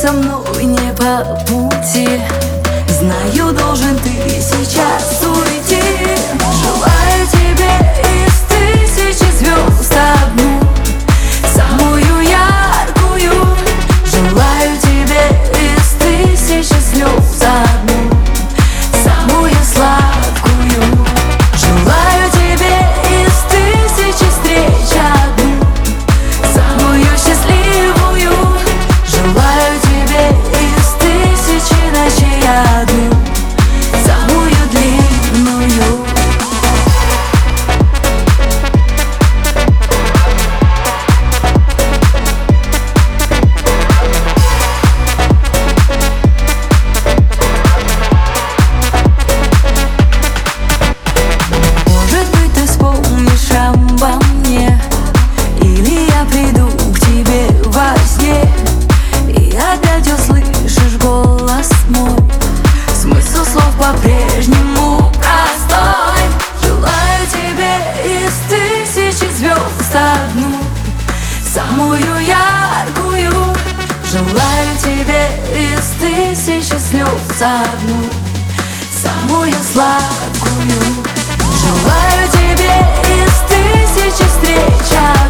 со мной не по пути. Знаю, должен ты сейчас уйти. Желаю тебе из тысячи звезд одну, самую яркую. Желаю тебе из тысячи слез одну, самую сладкую. Желаю тебе из тысячи встреч одну, самую счастливую. Желаю тебе из тысячи ночей одну, самую длинную. Может быть, ты вспомнишь обо мне, или я приду к тебе во сне, и опять услышишь голос мой. Смысл слов по-прежнему простой. Желаю тебе из тысячи звезд одну, самую яркую. Желаю тебе из тысячи слез одну, самую сладкую. Желаю тебе из тысячи встреч